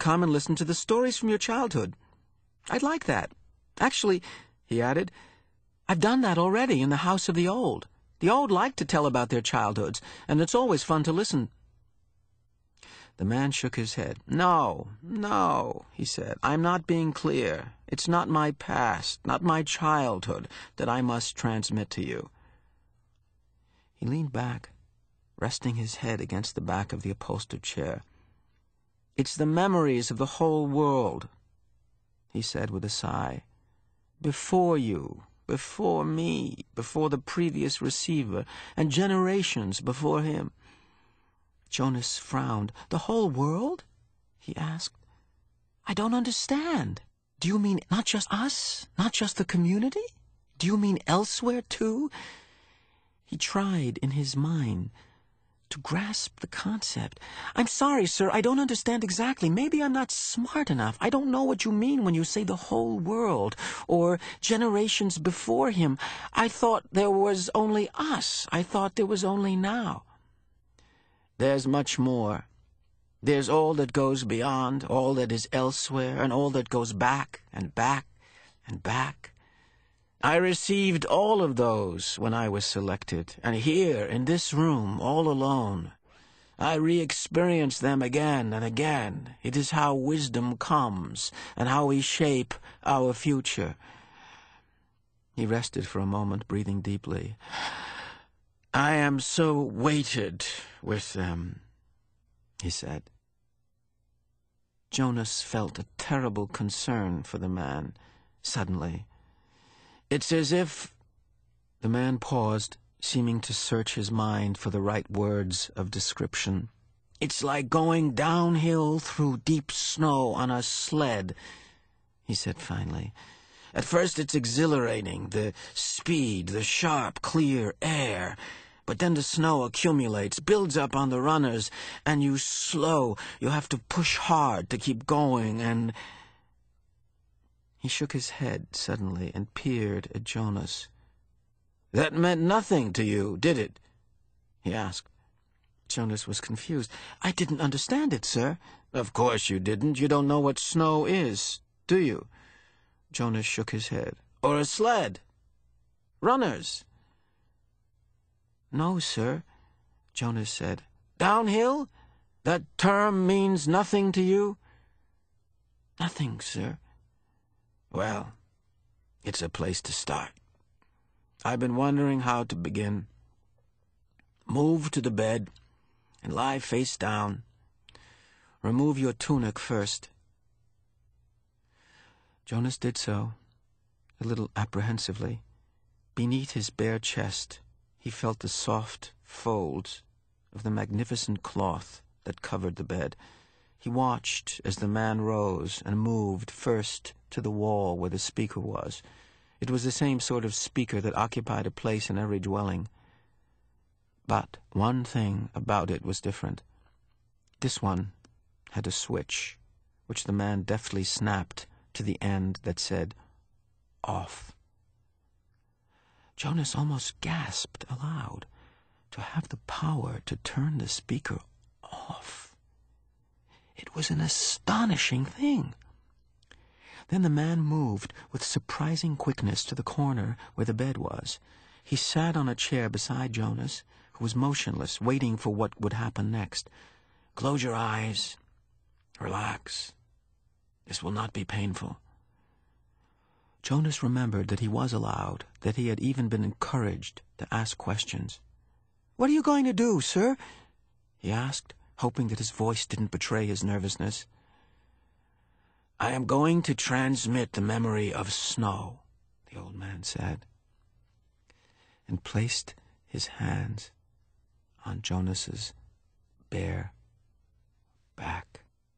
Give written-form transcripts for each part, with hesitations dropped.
come and listen to the stories from your childhood. I'd like that. Actually," he added, "I've done that already in the House of the Old. The old like to tell about their childhoods, and it's always fun to listen." The man shook his head. "No, he said. "I'm not being clear. It's not my past, not my childhood, that I must transmit to you." He leaned back, resting his head against the back of the upholstered chair. "It's the memories of the whole world," he said with a sigh. "Before you, before me, before the previous receiver, and generations before him." Jonas frowned. "The whole world?" he asked. "I don't understand. Do you mean not just us? Not just the community? Do you mean elsewhere, too?" He tried in his mind to grasp the concept. "I'm sorry, sir, I don't understand exactly. Maybe I'm not smart enough. I don't know what you mean when you say the whole world, or generations before him. I thought there was only us. I thought there was only now." "There's much more. There's all that goes beyond, all that is elsewhere, and all that goes back and back and back. I received all of those when I was selected, and here, in this room, all alone, I re-experience them again and again. It is how wisdom comes, and how we shape our future." He rested for a moment, breathing deeply. "I am so weighted with them," he said. Jonas felt a terrible concern for the man, suddenly. "It's as if—" The man paused, seeming to search his mind for the right words of description. "It's like going downhill through deep snow on a sled," he said finally. "At first it's exhilarating, the speed, the sharp, clear air. But then the snow accumulates, builds up on the runners, and you slow. You have to push hard to keep going, and—" He shook his head suddenly and peered at Jonas. "That meant nothing to you, did it?" he asked. Jonas was confused. "I didn't understand it, sir." "Of course you didn't. You don't know what snow is, do you?" Jonas shook his head. "Or a sled? Runners?" "No, sir," Jonas said. "Downhill? That term means nothing to you?" "Nothing, sir." "Well, it's a place to start. I've been wondering how to begin. Move to the bed and lie face down. Remove your tunic first." Jonas did so, a little apprehensively. Beneath his bare chest, he felt the soft folds of the magnificent cloth that covered the bed. He watched as the man rose and moved first to the wall where the speaker was. It was the same sort of speaker that occupied a place in every dwelling. But one thing about it was different. This one had a switch, which the man deftly snapped to the end that said, "Off." Jonas almost gasped aloud. To have the power to turn the speaker off. It was an astonishing thing. Then the man moved with surprising quickness to the corner where the bed was. He sat on a chair beside Jonas, who was motionless, waiting for what would happen next. "Close your eyes. Relax. This will not be painful." Jonas remembered that he was allowed, that he had even been encouraged to ask questions. "What are you going to do, sir?" he asked, hoping that his voice didn't betray his nervousness. "I am going to transmit the memory of snow," the old man said, and placed his hands on Jonas's bare back.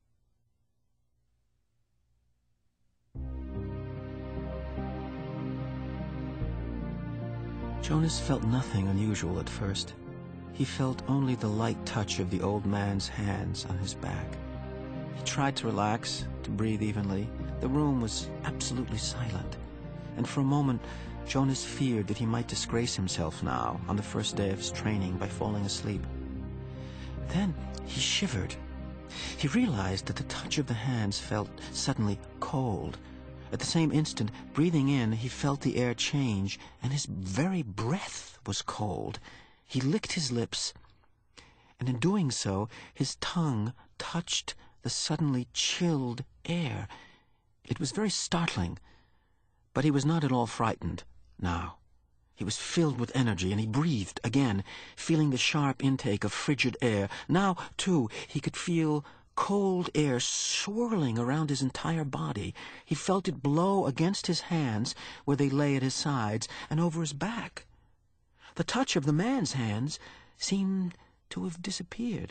Jonas felt nothing unusual at first. He felt only the light touch of the old man's hands on his back. He tried to relax, to breathe evenly. The room was absolutely silent, and for a moment Jonas feared that he might disgrace himself now, on the first day of his training, by falling asleep. Then he shivered, He realized that the touch of the hands felt suddenly cold. At the same instant, breathing in, he felt the air change, and his very breath was cold. He licked his lips, and in doing so, his tongue touched the suddenly chilled air. It was very startling, but he was not at all frightened now. He was filled with energy, and he breathed again, feeling the sharp intake of frigid air. Now, too, he could feel cold air swirling around his entire body. He felt it blow against his hands where they lay at his sides and over his back. The touch of the man's hands seemed to have disappeared.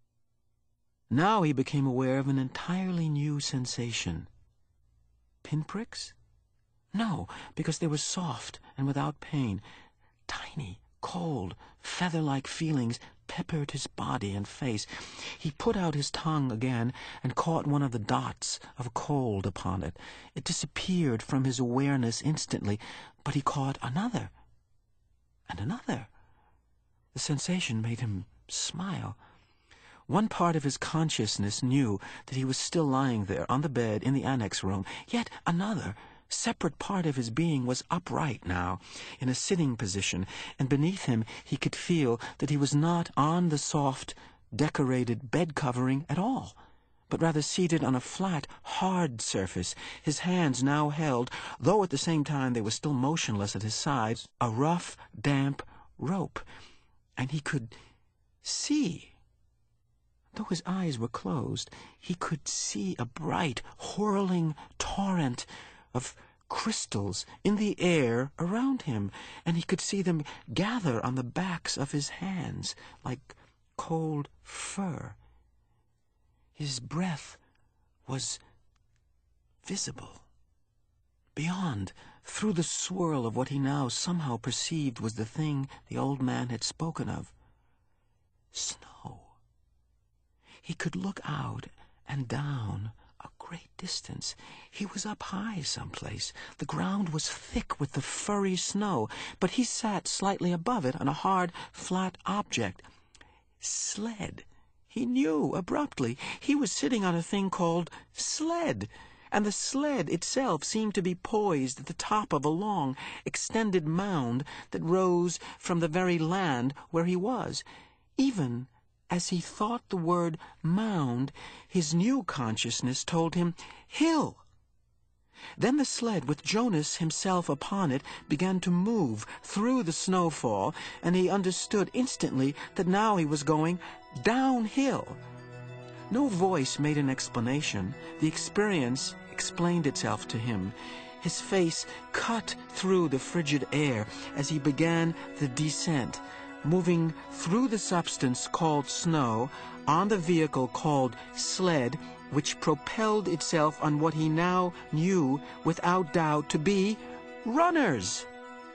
Now he became aware of an entirely new sensation. Pinpricks? No, because they were soft and without pain. Tiny, cold, feather-like feelings peppered his body and face. He put out his tongue again and caught one of the dots of cold upon it. It disappeared from his awareness instantly, but he caught another and another. The sensation made him smile. One part of his consciousness knew that he was still lying there on the bed in the annex room, yet another separate part of his being was upright now, in a sitting position, and beneath him he could feel that he was not on the soft, decorated bed covering at all, but rather seated on a flat, hard surface. His hands now held, though at the same time they were still motionless at his sides, a rough, damp rope, and he could see. Though his eyes were closed, he could see a bright, whirling torrent of crystals in the air around him, and he could see them gather on the backs of his hands like cold fur. His breath was visible. Beyond, through the swirl of what he now somehow perceived was the thing the old man had spoken of. Snow. He could look out and down a great distance. He was up high someplace. The ground was thick with the furry snow, but he sat slightly above it on a hard, flat object. Sled. He knew abruptly. He was sitting on a thing called sled, and the sled itself seemed to be poised at the top of a long, extended mound that rose from the very land where he was. Even as he thought the word mound, his new consciousness told him hill. Then the sled, with Jonas himself upon it, began to move through the snowfall, and he understood instantly that now he was going downhill. No voice made an explanation. The experience explained itself to him. His face cut through the frigid air as he began the descent, moving through the substance called snow on the vehicle called sled, which propelled itself on what he now knew without doubt to be runners.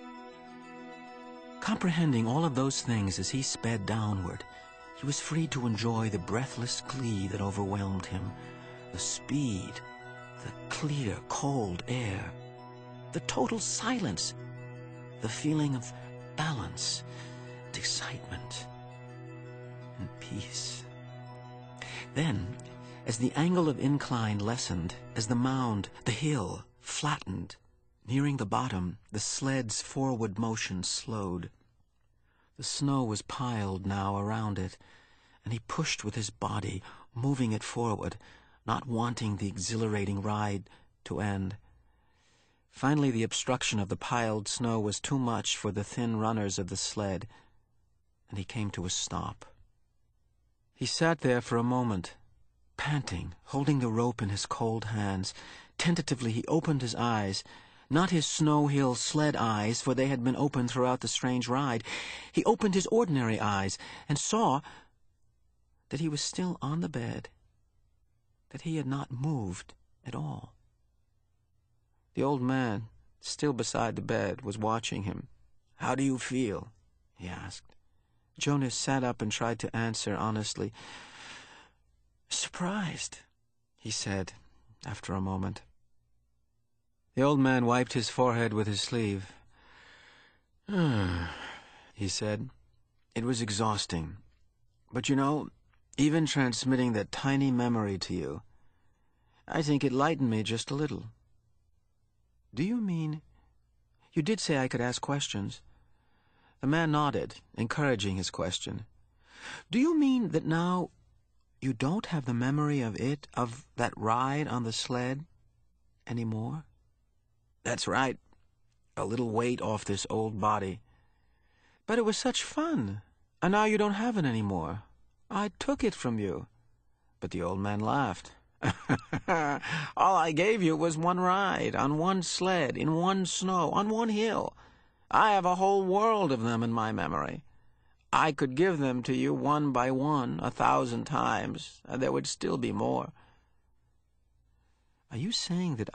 Comprehending all of those things as he sped downward, he was free to enjoy the breathless glee that overwhelmed him, the speed, the clear, cold air, the total silence, the feeling of balance, excitement, and peace. Then, as the angle of incline lessened, as the mound, the hill, flattened, nearing the bottom, the sled's forward motion slowed. The snow was piled now around it, and he pushed with his body, moving it forward, not wanting the exhilarating ride to end. Finally, the obstruction of the piled snow was too much for the thin runners of the sled, and he came to a stop. He sat there for a moment, panting, holding the rope in his cold hands. Tentatively he opened his eyes, not his Snow Hill sled eyes, for they had been open throughout the strange ride. He opened his ordinary eyes and saw that he was still on the bed, that he had not moved at all. The old man, still beside the bed, was watching him. "How do you feel?" he asked. Jonas sat up and tried to answer honestly. "Surprised," he said, after a moment. The old man wiped his forehead with his sleeve. He said, "It was exhausting. But you know, even transmitting that tiny memory to you. I think it lightened me just a little. Do you mean... You did say I could ask questions. The man nodded, encouraging his question. Do you mean that now you don't have the memory of that ride on the sled, anymore? That's right. A little weight off this old body. But it was such fun, and now you don't have it anymore. I took it from you. But the old man laughed. All I gave you was one ride, on one sled, in one snow, on one hill. I have a whole world of them in my memory. I could give them to you one by one, 1,000 times, and there would still be more. Are you saying that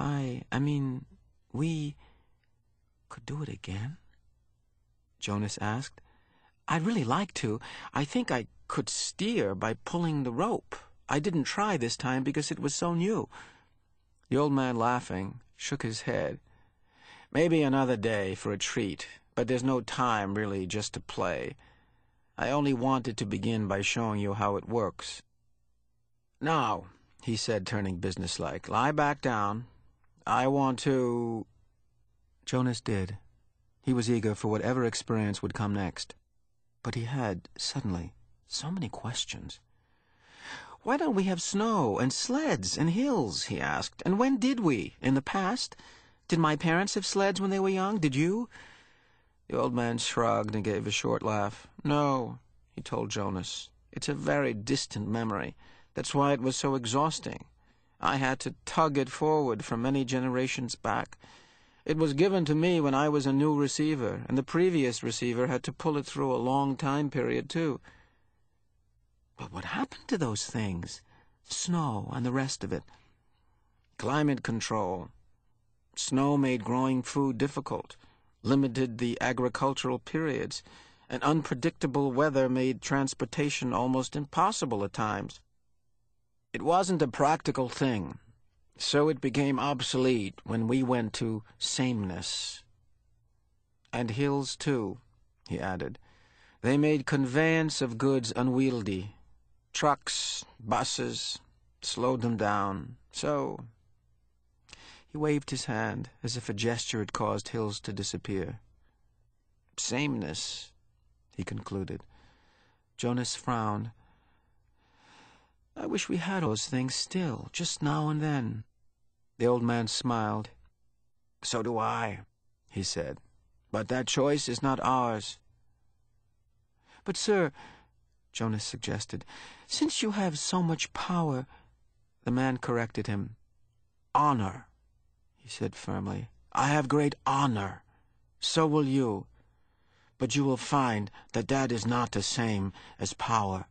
we could do it again? Jonas asked. I'd really like to. I think I could steer by pulling the rope. I didn't try this time because it was so new. The old man, laughing, shook his head. Maybe another day for a treat, but there's no time, really, just to play. I only wanted to begin by showing you how it works. Now, he said, turning businesslike, lie back down. I want to... Jonas did. He was eager for whatever experience would come next. But he had, suddenly, so many questions. Why don't we have snow and sleds and hills, he asked. And when did we? In the past? Did my parents have sleds when they were young? Did you? The old man shrugged and gave a short laugh. No, he told Jonas. It's a very distant memory. That's why it was so exhausting. I had to tug it forward from many generations back. It was given to me when I was a new receiver, and the previous receiver had to pull it through a long time period, too. But what happened to those things? Snow and the rest of it. Climate control. Snow made growing food difficult, limited the agricultural periods, and unpredictable weather made transportation almost impossible at times. It wasn't a practical thing, so it became obsolete when we went to sameness. And hills, too, he added. They made conveyance of goods unwieldy. Trucks, buses, slowed them down. So... He waved his hand, as if a gesture had caused hills to disappear. Sameness, he concluded. Jonas frowned. I wish we had those things still, just now and then. The old man smiled. So do I, he said. But that choice is not ours. But, sir, Jonas suggested, since you have so much power... The man corrected him. Honor, he said firmly. I have great honor. So will you. But you will find that that is not the same as power.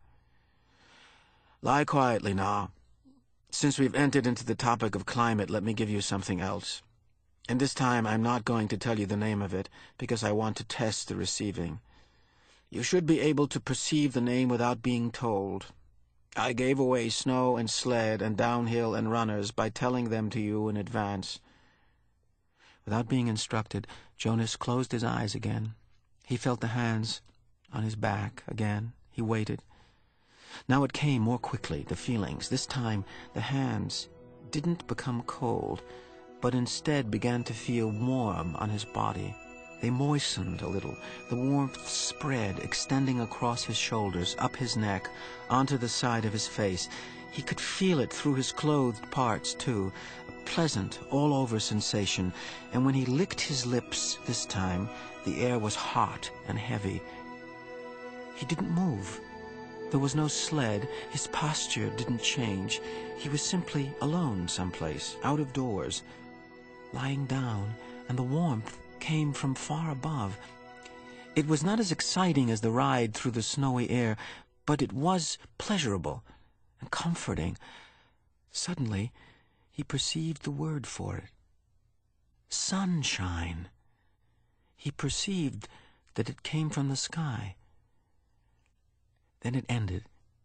Lie quietly now. Since we've entered into the topic of climate, let me give you something else. And this time I'm not going to tell you the name of it, because I want to test the receiving. You should be able to perceive the name without being told. I gave away snow and sled and downhill and runners by telling them to you in advance. Without being instructed, Jonas closed his eyes again. He felt the hands on his back again. He waited. Now it came more quickly, the feelings. This time the hands didn't become cold, but instead began to feel warm on his body. They moistened a little. The warmth spread, extending across his shoulders, up his neck, onto the side of his face. He could feel it through his clothed parts, too, a pleasant, all-over sensation. And when he licked his lips this time, the air was hot and heavy. He didn't move. There was no sled. His posture didn't change. He was simply alone someplace, out of doors, lying down, and the warmth came from far above. It was not as exciting as the ride through the snowy air, but it was pleasurable and comforting. Suddenly, he perceived the word for it. Sunshine. He perceived that it came from the sky. Then it ended.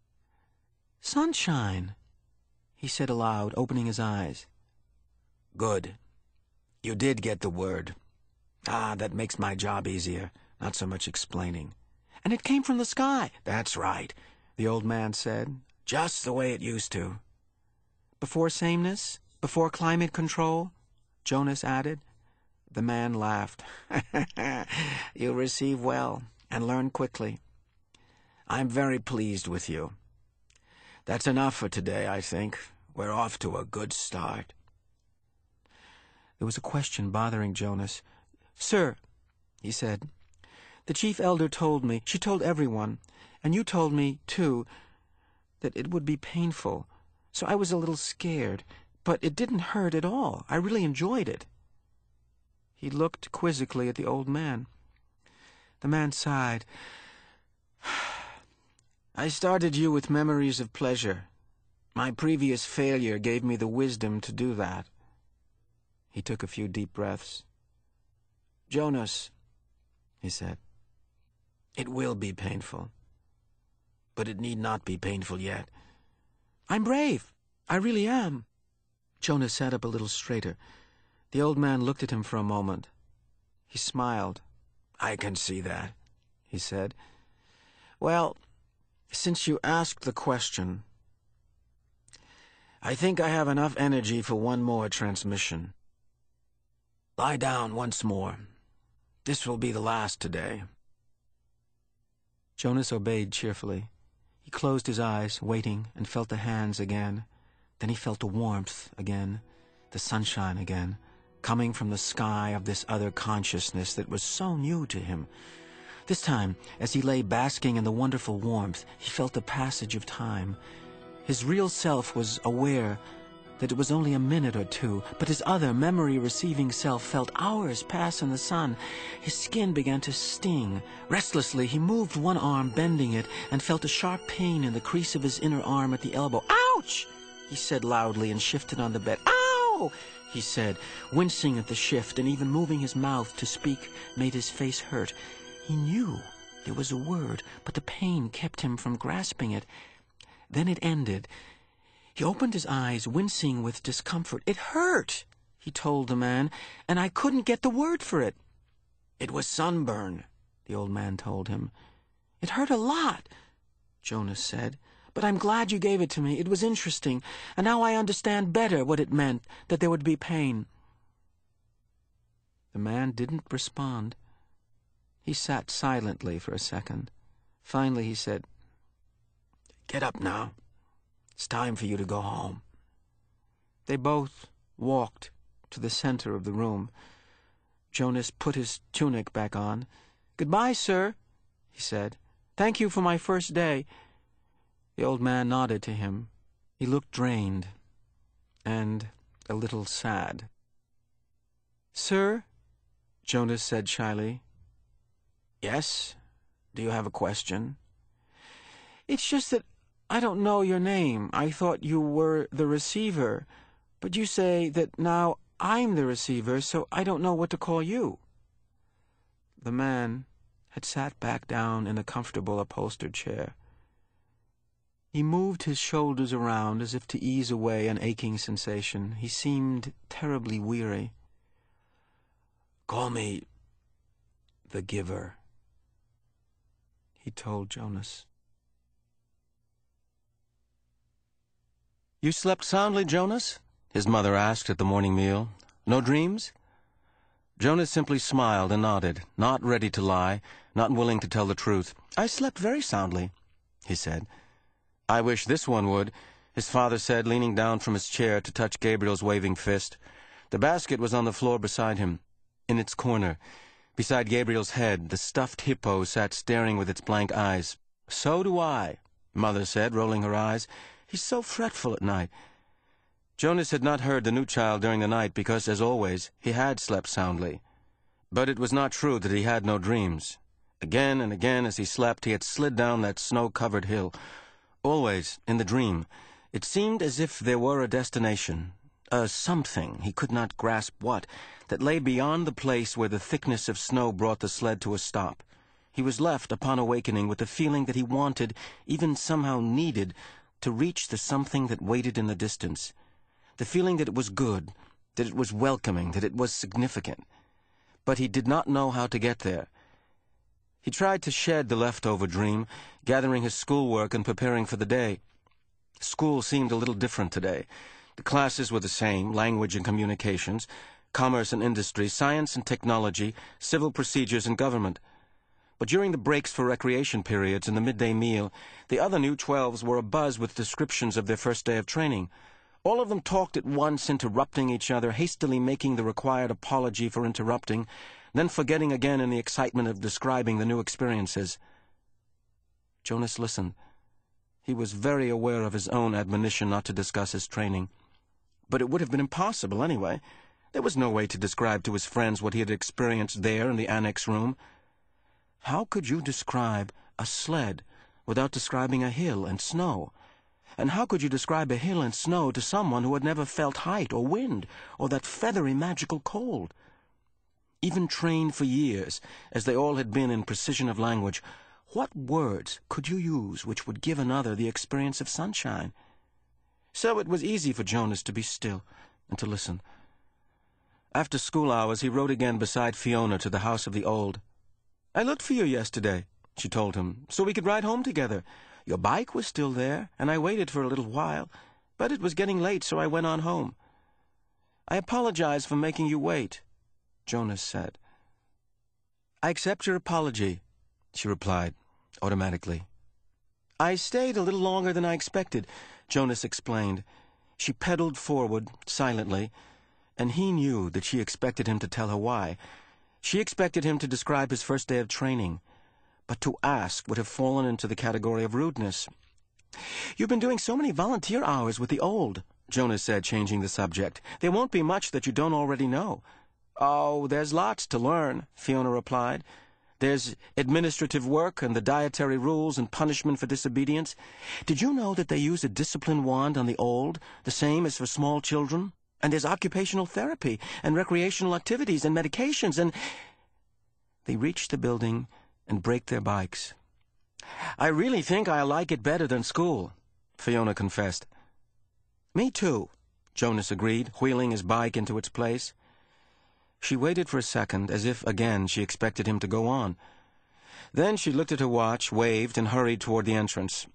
Sunshine, he said aloud, opening his eyes. Good. You did get the word. That makes my job easier. Not so much explaining. And it came from the sky. That's right, the old man said. Just the way it used to. Before sameness? Before climate control? Jonas added. The man laughed. You'll receive well and learn quickly. I'm very pleased with you. That's enough for today, I think. We're off to a good start. There was a question bothering Jonas. Sir, he said, the chief elder told me, she told everyone, and you told me, too, that it would be painful. So I was a little scared, but it didn't hurt at all. I really enjoyed it. He looked quizzically at the old man. The man sighed. I started you with memories of pleasure. My previous failure gave me the wisdom to do that. He took a few deep breaths. Jonas, he said, it will be painful. But it need not be painful yet. I'm brave. I really am. Jonas sat up a little straighter. The old man looked at him for a moment. He smiled. I can see that, he said. Well, since you asked the question, I think I have enough energy for one more transmission. Lie down once more. This will be the last today. Jonas obeyed cheerfully. He closed his eyes, waiting, and felt the hands again. Then he felt the warmth again, the sunshine again, coming from the sky of this other consciousness that was so new to him. This time, as he lay basking in the wonderful warmth, he felt the passage of time. His real self was aware that it was only a minute or two, but his other memory-receiving self felt hours pass in the sun. His skin began to sting. Restlessly, he moved one arm, bending it, and felt a sharp pain in the crease of his inner arm at the elbow. Ouch! He said loudly and shifted on the bed. Ow! He said, wincing at the shift, and even moving his mouth to speak made his face hurt. He knew there was a word, but the pain kept him from grasping it. Then it ended. He opened his eyes, wincing with discomfort. It hurt, he told the man, and I couldn't get the word for it. It was sunburn, the old man told him. It hurt a lot, Jonas said, but I'm glad you gave it to me. It was interesting, and now I understand better what it meant, that there would be pain. The man didn't respond. He sat silently for a second. Finally he said, Get up now. It's time for you to go home. They both walked to the center of the room. Jonas put his tunic back on. Goodbye, sir, he said. Thank you for my first day. The old man nodded to him. He looked drained and a little sad. Sir, Jonas said shyly. Yes? Do you have a question? It's just that I don't know your name. I thought you were the receiver. But you say that now I'm the receiver, so I don't know what to call you. The man had sat back down in a comfortable upholstered chair. He moved his shoulders around as if to ease away an aching sensation. He seemed terribly weary. Call me the giver, he told Jonas. You slept soundly, Jonas? His mother asked at the morning meal. No dreams? Jonas simply smiled and nodded, not ready to lie, not willing to tell the truth. I slept very soundly, he said. I wish this one would, his father said, leaning down from his chair to touch Gabriel's waving fist. The basket was on the floor beside him. In its corner, beside Gabriel's head, the stuffed hippo sat staring with its blank eyes. So do I, Mother said, rolling her eyes. He's so fretful at night. Jonas had not heard the new child during the night because, as always, he had slept soundly. But it was not true that he had no dreams. Again and again as he slept, he had slid down that snow-covered hill. Always, in the dream, it seemed as if there were a destination, a something, he could not grasp what, that lay beyond the place where the thickness of snow brought the sled to a stop. He was left, upon awakening, with the feeling that he wanted, even somehow needed, to reach the something that waited in the distance. The feeling that it was good, that it was welcoming, that it was significant. But he did not know how to get there. He tried to shed the leftover dream, gathering his schoolwork and preparing for the day. School seemed a little different today. The classes were the same: language and communications, commerce and industry, science and technology, civil procedures and government. But during the breaks for recreation periods and the midday meal, the other new 12s were abuzz with descriptions of their first day of training. All of them talked at once, interrupting each other, hastily making the required apology for interrupting, then forgetting again in the excitement of describing the new experiences. Jonas listened. He was very aware of his own admonition not to discuss his training. But it would have been impossible anyway. There was no way to describe to his friends what he had experienced there in the annex room. How could you describe a sled without describing a hill and snow? And how could you describe a hill and snow to someone who had never felt height or wind or that feathery magical cold? Even trained for years, as they all had been in precision of language, what words could you use which would give another the experience of sunshine? So it was easy for Jonas to be still and to listen. After school hours, he rode again beside Fiona to the house of the old. "I looked for you yesterday," she told him, "so we could ride home together. Your bike was still there, and I waited for a little while, but it was getting late, so I went on home." "I apologize for making you wait," Jonas said. "I accept your apology," she replied, automatically. "I stayed a little longer than I expected," Jonas explained. She pedaled forward, silently, and he knew that she expected him to tell her why. She expected him to describe his first day of training, but to ask would have fallen into the category of rudeness. "You've been doing so many volunteer hours with the old," Jonas said, changing the subject. "There won't be much that you don't already know." "Oh, there's lots to learn," Fiona replied. "There's administrative work and the dietary rules and punishment for disobedience. Did you know that they use a discipline wand on the old, the same as for small children? And there's occupational therapy and recreational activities and medications and—" They reached the building and braked their bikes. "I really think I like it better than school," Fiona confessed. "Me too," Jonas agreed, wheeling his bike into its place. She waited for a second, as if again she expected him to go on. Then she looked at her watch, waved, and hurried toward the entrance.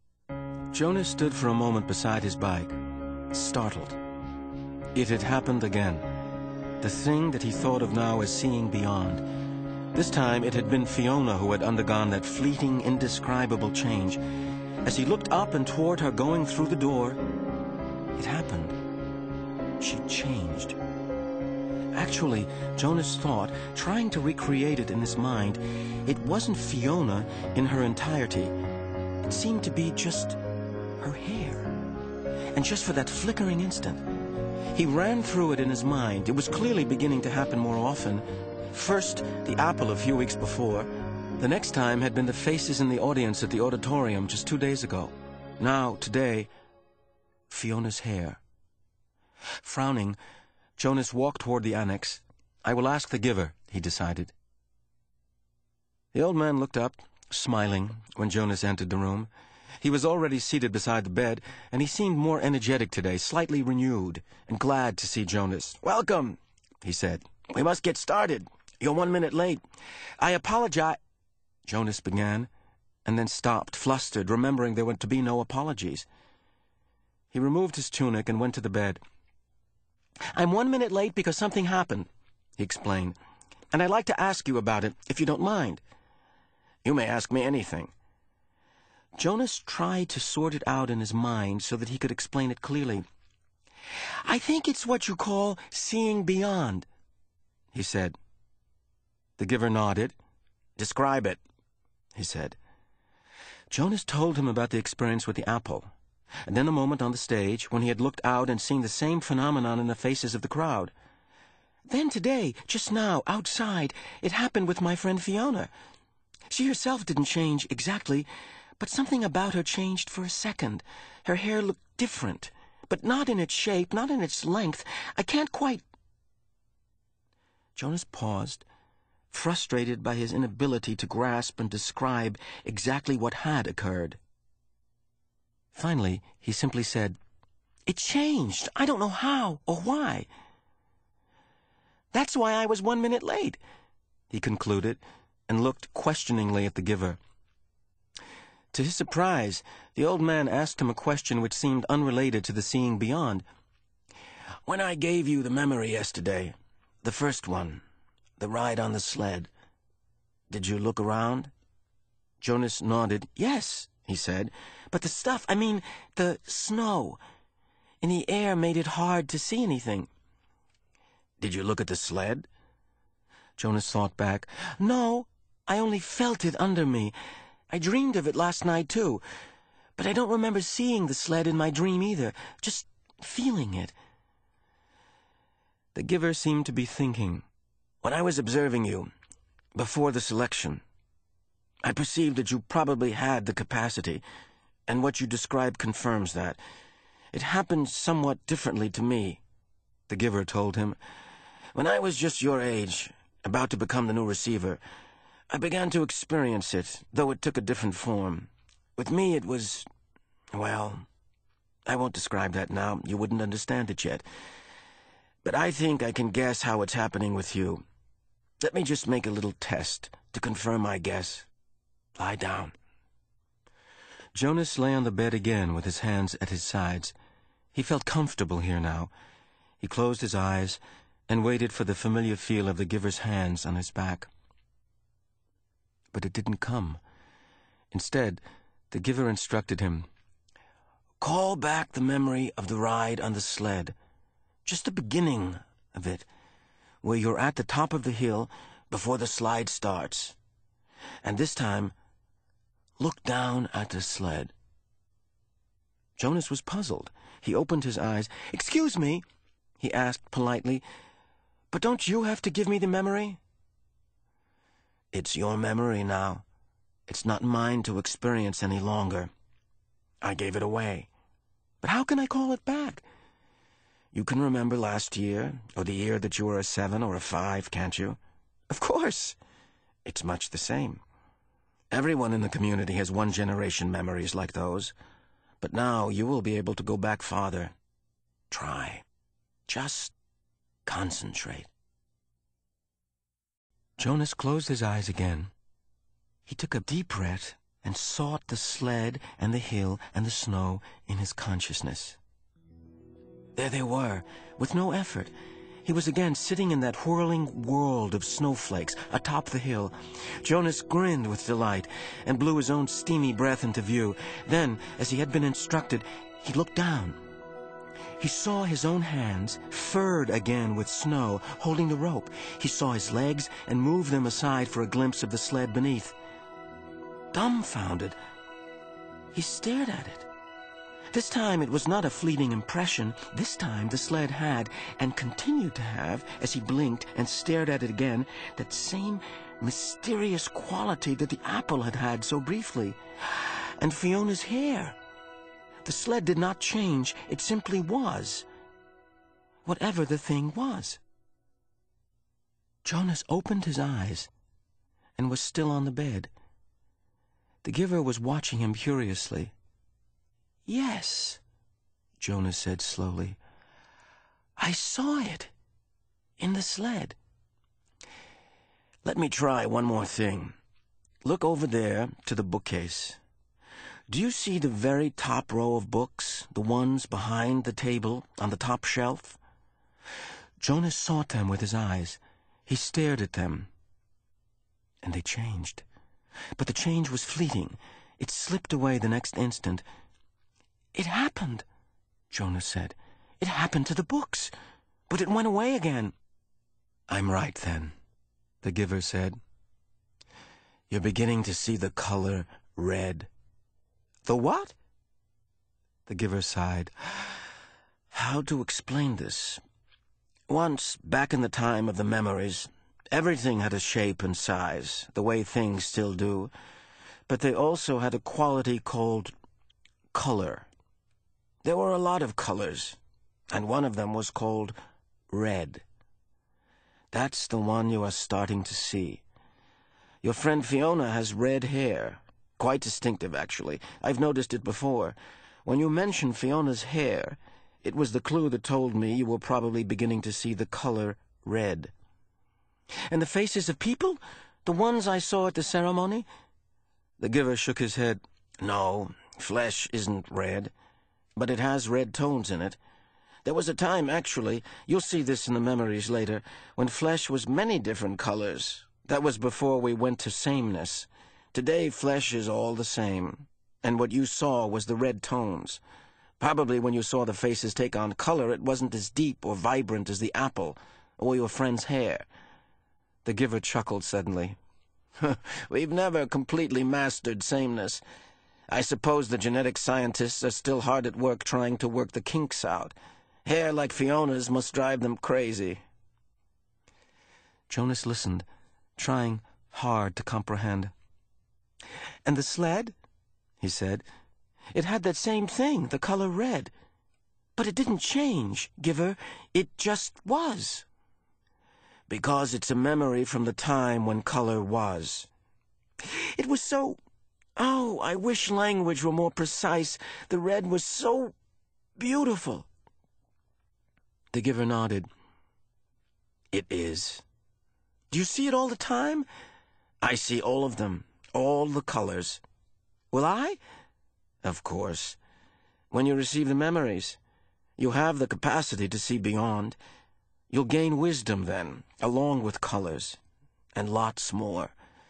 Jonas stood for a moment beside his bike, startled. It had happened again. The thing that he thought of now as seeing beyond. This time it had been Fiona who had undergone that fleeting, indescribable change. As he looked up and toward her going through the door, it happened. She changed. Actually, Jonas thought, trying to recreate it in his mind, it wasn't Fiona in her entirety. It seemed to be just her hair. And just for that flickering instant, he ran through it in his mind. It was clearly beginning to happen more often. First, the apple a few weeks before. The next time had been the faces in the audience at the auditorium just 2 days ago. Now, today, Fiona's hair. Frowning, Jonas walked toward the annex. "I will ask the giver," he decided. The old man looked up, smiling, when Jonas entered the room. He was already seated beside the bed, and he seemed more energetic today, slightly renewed, and glad to see Jonas. "Welcome," he said. "We must get started. You're 1 minute late. I apologize," Jonas began, and then stopped, flustered, remembering there were to be no apologies. He removed his tunic and went to the bed. "I'm 1 minute late because something happened," he explained, "and I'd like to ask you about it, if you don't mind." "You may ask me anything." Jonas tried to sort it out in his mind so that he could explain it clearly. "I think it's what you call seeing beyond," he said. The giver nodded. "Describe it," he said. Jonas told him about the experience with the apple, and then a moment on the stage when he had looked out and seen the same phenomenon in the faces of the crowd. "Then today, just now, outside, it happened with my friend Fiona. She herself didn't change exactly, but something about her changed for a second. Her hair looked different, but not in its shape, not in its length. I can't quite—" Jonas paused, frustrated by his inability to grasp and describe exactly what had occurred. Finally, he simply said, "It changed. I don't know how or why." "That's why I was 1 minute late," he concluded, and looked questioningly at the giver. To his surprise, the old man asked him a question which seemed unrelated to the seeing beyond. "When I gave you the memory yesterday, the first one, the ride on the sled, did you look around?" Jonas nodded. "Yes," he said, "but the stuff, I mean, the snow in the air made it hard to see anything." "Did you look at the sled?" Jonas thought back. "No, I only felt it under me. I dreamed of it last night, too. But I don't remember seeing the sled in my dream either, just feeling it." The giver seemed to be thinking. "When I was observing you, before the selection, I perceived that you probably had the capacity, and what you describe confirms that. It happened somewhat differently to me," the giver told him. "When I was just your age, about to become the new receiver, I began to experience it, though it took a different form. With me it was, well, I won't describe that now, you wouldn't understand it yet. But I think I can guess how it's happening with you. Let me just make a little test to confirm my guess. Lie down." Jonas lay on the bed again with his hands at his sides. He felt comfortable here now. He closed his eyes and waited for the familiar feel of the giver's hands on his back. But it didn't come. Instead, the giver instructed him, "Call back the memory of the ride on the sled, just the beginning of it, where you're at the top of the hill before the slide starts. And this time, look down at the sled." Jonas was puzzled. He opened his eyes. "Excuse me," he asked politely, "but don't you have to give me the memory?" "It's your memory now. It's not mine to experience any longer. I gave it away." "But how can I call it back?" "You can remember last year, or the year that you were a 7 or a 5, can't you?" "Of course." "It's much the same. Everyone in the community has one-generation memories like those. But now you will be able to go back farther. Try. Just concentrate." Jonas closed his eyes again. He took a deep breath and sought the sled and the hill and the snow in his consciousness. There they were, with no effort. He was again sitting in that whirling world of snowflakes atop the hill. Jonas grinned with delight and blew his own steamy breath into view. Then, as he had been instructed, he looked down. He saw his own hands, furred again with snow, holding the rope. He saw his legs and moved them aside for a glimpse of the sled beneath. Dumbfounded, he stared at it. This time it was not a fleeting impression. This time the sled had, and continued to have, as he blinked and stared at it again, that same mysterious quality that the apple had had so briefly. And Fiona's hair. The sled did not change, it simply was. Whatever the thing was. Jonas opened his eyes and was still on the bed. The giver was watching him curiously. "Yes," Jonas said slowly. "I saw it in the sled." "Let me try one more thing. Look over there to the bookcase. Do you see the very top row of books, the ones behind the table on the top shelf?" Jonas sought them with his eyes. He stared at them, and they changed. But the change was fleeting. It slipped away the next instant. "It happened," Jonas said. "It happened to the books, but it went away again." "I'm right, then," the giver said. "You're beginning to see the color red." "The what?" The giver sighed. "How to explain this? Once, back in the time of the memories, everything had a shape and size, the way things still do, but they also had a quality called color. There were a lot of colors, and one of them was called red. That's the one you are starting to see. Your friend Fiona has red hair. Quite distinctive, actually. I've noticed it before. When you mentioned Fiona's hair, it was the clue that told me you were probably beginning to see the color red." "And the faces of people? The ones I saw at the ceremony?" The giver shook his head. No, flesh isn't red, but it has red tones in it. There was a time, actually, you'll see this in the memories later, when flesh was many different colors. That was before we went to sameness. Today, flesh is all the same, and what you saw was the red tones. Probably when you saw the faces take on color, it wasn't as deep or vibrant as the apple or your friend's hair. The giver chuckled suddenly. We've never completely mastered sameness. I suppose the genetic scientists are still hard at work trying to work the kinks out. Hair like Fiona's must drive them crazy. Jonas listened, trying hard to comprehend. "And the sled?" he said. "It had that same thing, the color red. But it didn't change, Giver. It just was." "Because it's a memory from the time when color was." "It was so... Oh, I wish language were more precise. The red was so beautiful." The giver nodded. "It is." "Do you see it all the time?" "I see all of them, all the colors." "Will I?" "Of course. When you receive the memories, you have the capacity to see beyond. You'll gain wisdom then, along with colors, and lots more."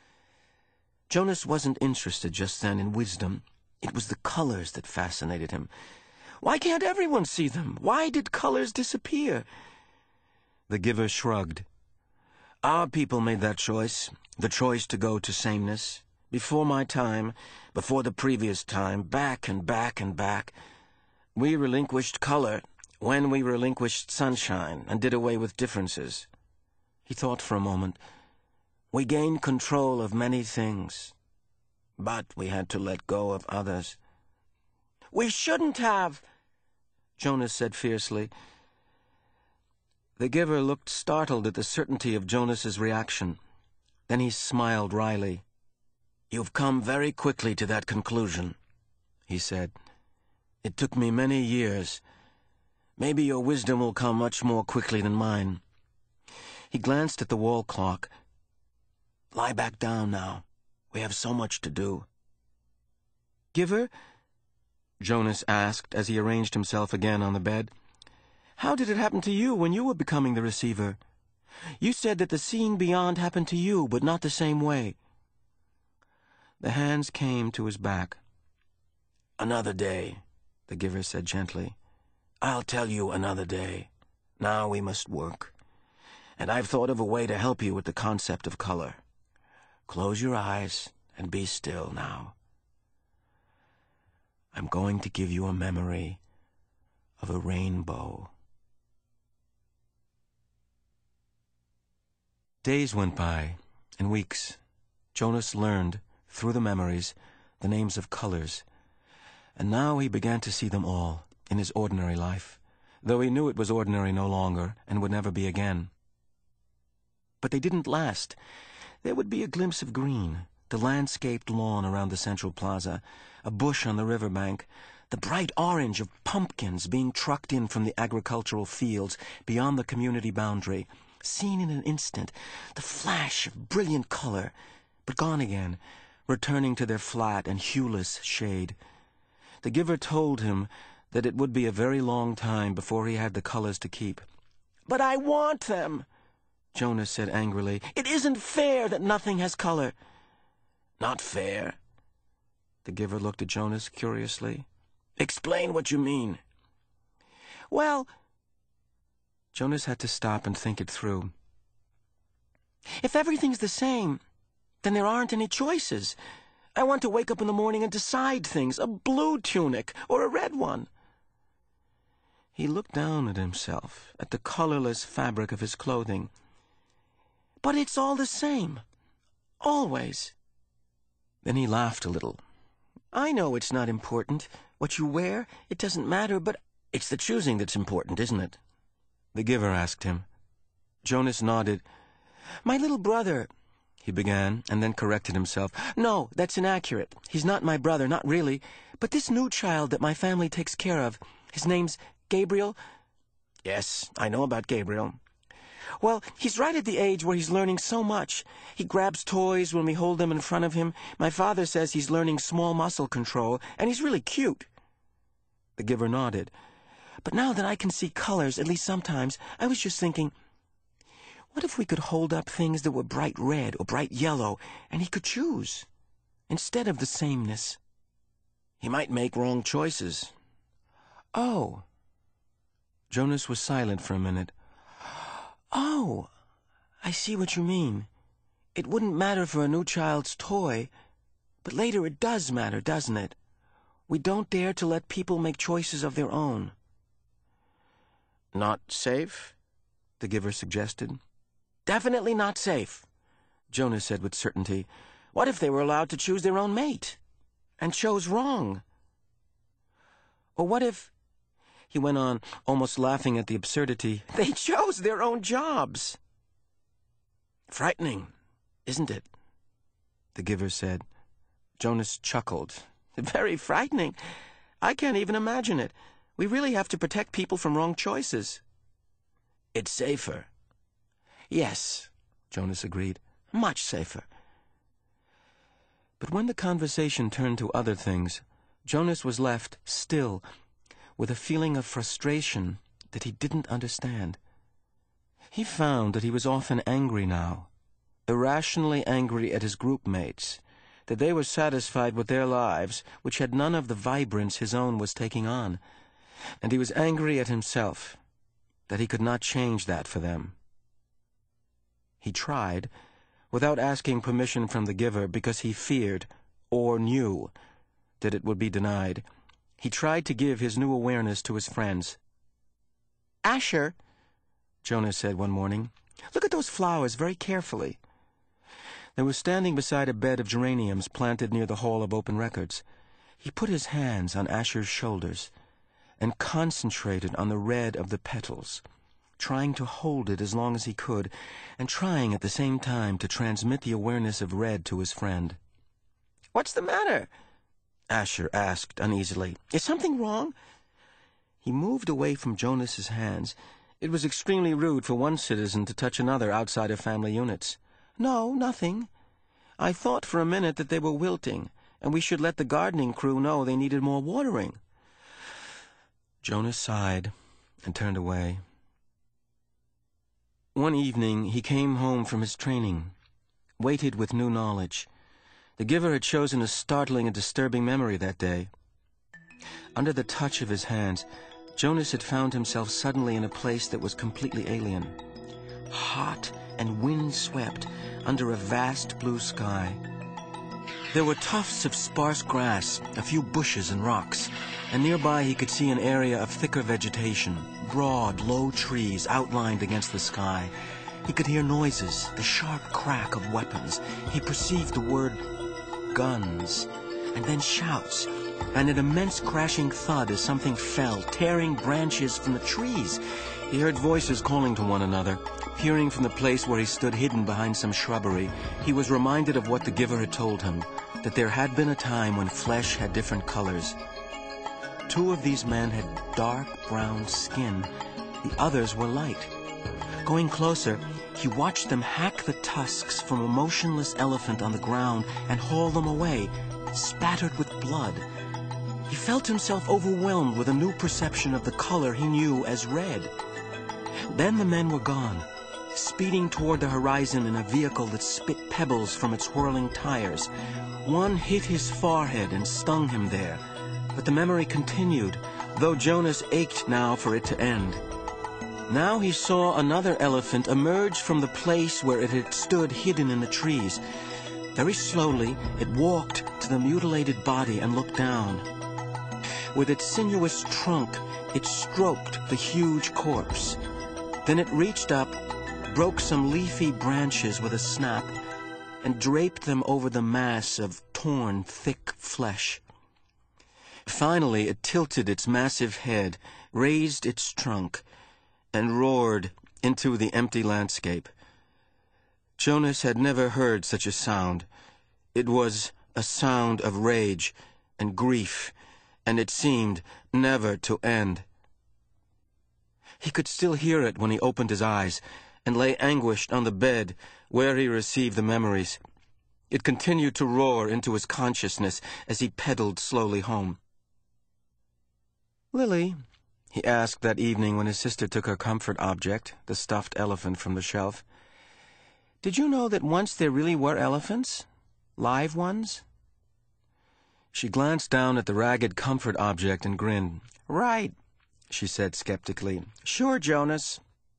Jonas wasn't interested just then in wisdom. It was the colors that fascinated him. Why can't everyone see them? Why did colors disappear? The giver shrugged. "Our people made that choice, the choice to go to sameness. Before my time, before the previous time, back and back and back. We relinquished color when we relinquished sunshine and did away with differences." He thought for a moment. "We gained control of many things, but we had to let go of others." "We shouldn't have," Jonas said fiercely. The giver looked startled at the certainty of Jonas's reaction. Then he smiled wryly. "You've come very quickly to that conclusion," he said. "It took me many years. Maybe your wisdom will come much more quickly than mine." He glanced at the wall clock. "Lie back down now. We have so much to do." "Giver?" Jonas asked as he arranged himself again on the bed. "How did it happen to you when you were becoming the receiver? You said that the seeing beyond happened to you, but not the same way." The hands came to his back. "Another day," the giver said gently. "I'll tell you another day. Now we must work. And I've thought of a way to help you with the concept of color. Close your eyes and be still now. I'm going to give you a memory of a rainbow." Days went by, and weeks. Jonas learned, through the memories, the names of colors. And now he began to see them all, in his ordinary life, though he knew it was ordinary no longer and would never be again. But they didn't last. There would be a glimpse of green, the landscaped lawn around the central plaza, a bush on the riverbank, the bright orange of pumpkins being trucked in from the agricultural fields beyond the community boundary, seen in an instant, the flash of brilliant color, but gone again, returning to their flat and hueless shade. The giver told him that it would be a very long time before he had the colors to keep. "But I want them," Jonas said angrily. "It isn't fair that nothing has color." "Not fair?" The giver looked at Jonas curiously. "Explain what you mean." "Well..." Jonas had to stop and think it through. "If everything's the same, then there aren't any choices. I want to wake up in the morning and decide things, a blue tunic or a red one." He looked down at himself, at the colorless fabric of his clothing. "But it's all the same. Always." Then he laughed a little. "I know it's not important. What you wear, it doesn't matter, but it's the choosing that's important, isn't it?" the giver asked him. Jonas nodded. "My little brother," he began, and then corrected himself. "No, that's inaccurate. He's not my brother, not really. But this new child that my family takes care of, his name's Gabriel." "Yes, I know about Gabriel." Well, he's right at the age where he's learning so much. He grabs toys when we hold them in front of him. My father says he's learning small muscle control, and he's really cute. The giver nodded. But now that I can see colors, at least sometimes, I was just thinking, what if we could hold up things that were bright red or bright yellow, and he could choose, instead of the sameness? He might make wrong choices. Oh. Jonas was silent for a minute. Oh, I see what you mean. It wouldn't matter for a new child's toy, but later it does matter, doesn't it? We don't dare to let people make choices of their own. Not safe? The giver suggested. Definitely not safe, Jonas said with certainty. What if they were allowed to choose their own mate, and chose wrong? Or what if, he went on, almost laughing at the absurdity, they chose their own jobs? Frightening, isn't it? The giver said. Jonas chuckled. Very frightening. I can't even imagine it. We really have to protect people from wrong choices. It's safer. Yes, Jonas agreed. Much safer. But when the conversation turned to other things, Jonas was left still, with a feeling of frustration that he didn't understand. He found that he was often angry now, irrationally angry at his group mates, that they were satisfied with their lives, which had none of the vibrance his own was taking on, and he was angry at himself, that he could not change that for them. He tried, without asking permission from the giver, because he feared, or knew, that it would be denied. He tried to give his new awareness to his friends. Asher, Jonas said one morning, look at those flowers very carefully. They were standing beside a bed of geraniums planted near the Hall of Open Records. He put his hands on Asher's shoulders and concentrated on the red of the petals, trying to hold it as long as he could, and trying at the same time to transmit the awareness of red to his friend. What's the matter? Asher asked uneasily. Is something wrong? He moved away from Jonas's hands. It was extremely rude for one citizen to touch another outside of family units. No, nothing. I thought for a minute that they were wilting, and we should let the gardening crew know they needed more watering. Jonas sighed and turned away. One evening he came home from his training, weighted with new knowledge. The giver had chosen a startling and disturbing memory that day. Under the touch of his hands, Jonas had found himself suddenly in a place that was completely alien. Hot and wind-swept under a vast blue sky. There were tufts of sparse grass, a few bushes and rocks, and nearby he could see an area of thicker vegetation, broad, low trees outlined against the sky. He could hear noises, the sharp crack of weapons. He perceived the word guns, and then shouts, and an immense crashing thud as something fell, tearing branches from the trees. He heard voices calling to one another. Peering from the place where he stood hidden behind some shrubbery, he was reminded of what the giver had told him, that there had been a time when flesh had different colors. Two of these men had dark brown skin. The others were light. Going closer, he watched them hack the tusks from a motionless elephant on the ground and haul them away, spattered with blood. He felt himself overwhelmed with a new perception of the color he knew as red. Then the men were gone, speeding toward the horizon in a vehicle that spit pebbles from its whirling tires. One hit his forehead and stung him there, but the memory continued, though Jonas ached now for it to end. Now he saw another elephant emerge from the place where it had stood hidden in the trees. Very slowly, it walked to the mutilated body and looked down. With its sinuous trunk, it stroked the huge corpse. Then it reached up, broke some leafy branches with a snap, and draped them over the mass of torn, thick flesh. Finally, it tilted its massive head, raised its trunk, and roared into the empty landscape. Jonas had never heard such a sound. It was a sound of rage and grief, and it seemed never to end. He could still hear it when he opened his eyes, and lay anguished on the bed where he received the memories. It continued to roar into his consciousness as he pedaled slowly home. "Lily," he asked that evening when his sister took her comfort object, the stuffed elephant, from the shelf, "did you know that once there really were elephants? Live ones?" She glanced down at the ragged comfort object and grinned. "Right," she said skeptically. "Sure, Jonas."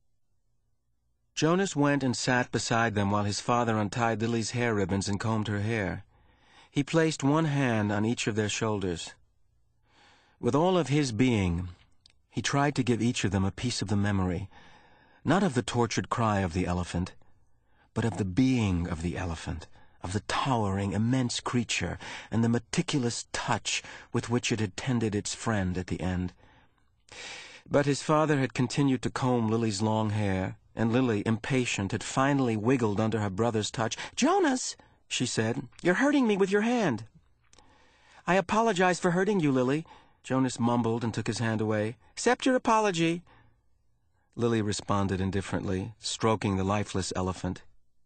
Jonas went and sat beside them while his father untied Lily's hair ribbons and combed her hair. He placed one hand on each of their shoulders. With all of his being, he tried to give each of them a piece of the memory, not of the tortured cry of the elephant, but of the being of the elephant, of the towering, immense creature, and the meticulous touch with which it had tended its friend at the end. But his father had continued to comb Lily's long hair, and Lily, impatient, had finally wiggled under her brother's touch. "Jonas," she said, "you're hurting me with your hand." "I apologize for hurting you, Lily," Jonas mumbled and took his hand away. "Accept your apology." Lily responded indifferently, stroking the lifeless elephant.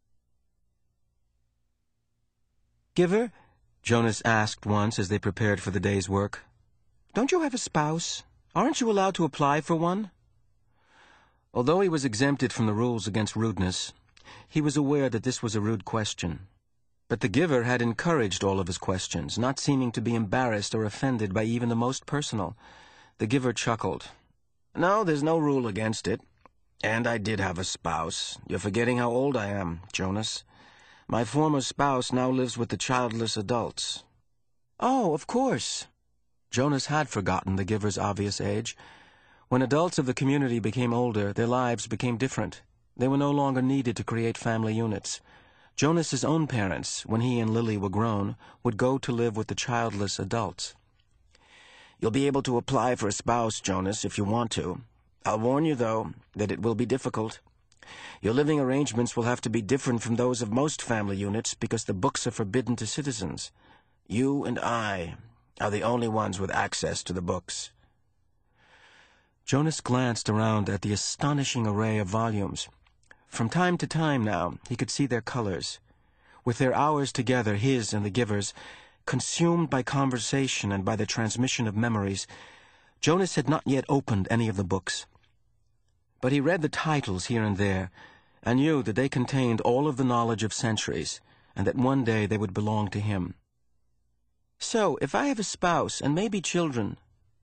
"Giver," Jonas asked once as they prepared for the day's work, "don't you have a spouse? Aren't you allowed to apply for one?" Although he was exempted from the rules against rudeness, he was aware that this was a rude question. But the giver had encouraged all of his questions, not seeming to be embarrassed or offended by even the most personal. The giver chuckled. "No, there's no rule against it. And I did have a spouse. You're forgetting how old I am, Jonas. My former spouse now lives with the childless adults." "Oh, of course." Jonas had forgotten the giver's obvious age. When adults of the community became older, their lives became different. They were no longer needed to create family units. Jonas's own parents, when he and Lily were grown, would go to live with the childless adults. "You'll be able to apply for a spouse, Jonas, if you want to. I'll warn you, though, that it will be difficult. Your living arrangements will have to be different from those of most family units because the books are forbidden to citizens. You and I are the only ones with access to the books." Jonas glanced around at the astonishing array of volumes. From time to time now, he could see their colors. With their hours together, his and the giver's, consumed by conversation and by the transmission of memories, Jonas had not yet opened any of the books. But he read the titles here and there, and knew that they contained all of the knowledge of centuries, and that one day they would belong to him. "So, if I have a spouse and maybe children,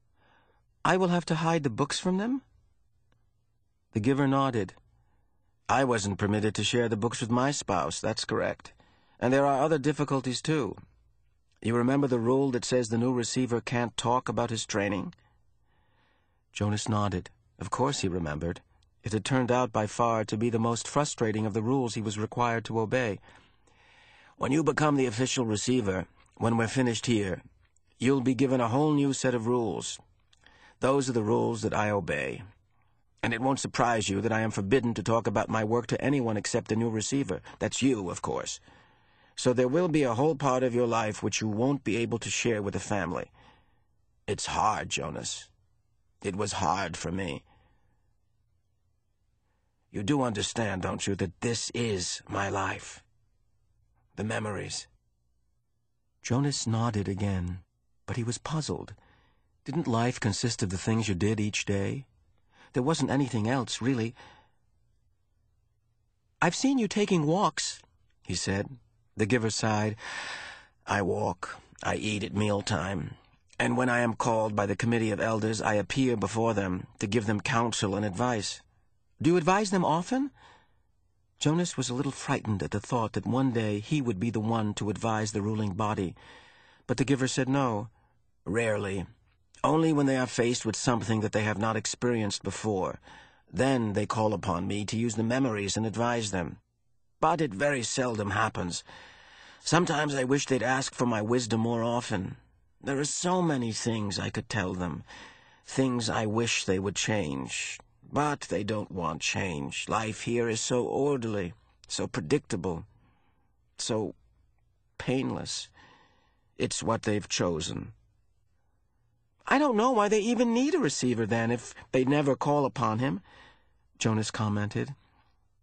I will have to hide the books from them?" The giver nodded. "I wasn't permitted to share the books with my spouse, that's correct. And there are other difficulties, too. You remember the rule that says the new receiver can't talk about his training?" Jonas nodded. Of course he remembered. It had turned out by far to be the most frustrating of the rules he was required to obey. "When you become the official receiver, when we're finished here, you'll be given a whole new set of rules. Those are the rules that I obey. And it won't surprise you that I am forbidden to talk about my work to anyone except the new receiver. That's you, of course. So there will be a whole part of your life which you won't be able to share with the family. It's hard, Jonas. It was hard for me. You do understand, don't you, that this is my life? The memories." Jonas nodded again, but he was puzzled. Didn't life consist of the things you did each day? There wasn't anything else, really. "I've seen you taking walks," he said. The giver sighed. "I walk. I eat at mealtime. And when I am called by the committee of elders, I appear before them to give them counsel and advice." "Do you advise them often?" Jonas was a little frightened at the thought that one day he would be the one to advise the ruling body. But the giver said no. "Rarely. Only when they are faced with something that they have not experienced before. Then they call upon me to use the memories and advise them. But it very seldom happens. Sometimes I wish they'd ask for my wisdom more often. There are so many things I could tell them, things I wish they would change. But they don't want change. Life here is so orderly, so predictable, so painless. It's what they've chosen." "I don't know why they even need a receiver, then, if they never call upon him," Jonas commented.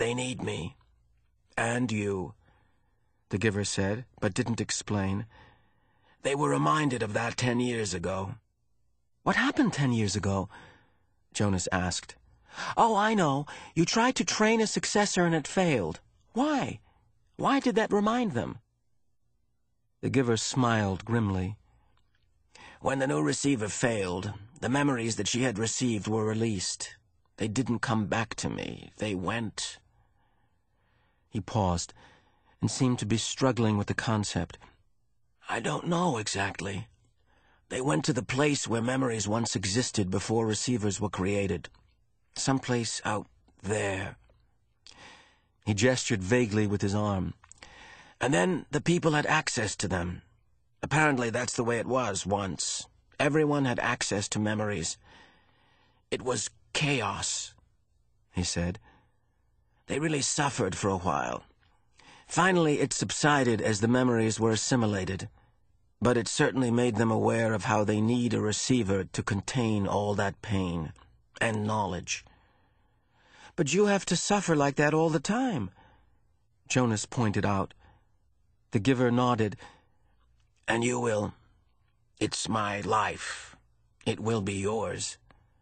They need me. And you, the giver said, but didn't explain. They were reminded of that 10 years ago. What happened 10 years ago? Jonas asked. Oh, I know. You tried to train a successor and it failed. Why? Why did that remind them? The giver smiled grimly. When the new receiver failed, the memories that she had received were released. They didn't come back to me. They went. He paused and seemed to be struggling with the concept. I don't know exactly. They went to the place where memories once existed before receivers were created. Someplace out there. He gestured vaguely with his arm. And then the people had access to them. Apparently that's the way it was once. Everyone had access to memories. It was chaos, he said. They really suffered for a while. Finally it subsided as the memories were assimilated. But it certainly made them aware of how they need a receiver to contain all that pain and knowledge. But you have to suffer like that all the time, Jonas pointed out. The giver nodded. And you will. It's my life. It will be yours.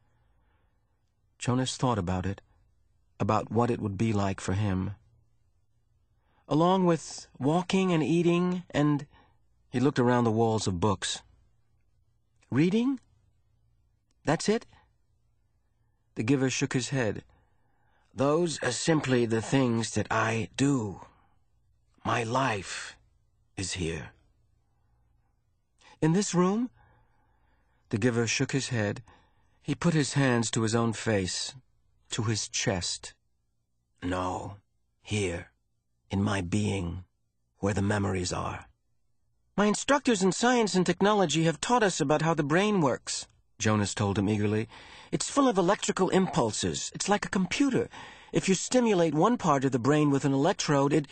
Jonas thought about it, about what it would be like for him. Along with walking and eating and... He looked around the walls of books. Reading? That's it? The giver shook his head. Those are simply the things that I do. My life is here. In this room? The giver shook his head. He put his hands to his own face, to his chest. No, here, in my being, where the memories are. My instructors in science and technology have taught us about how the brain works, Jonas told him eagerly. It's full of electrical impulses. It's like a computer. If you stimulate one part of the brain with an electrode, it...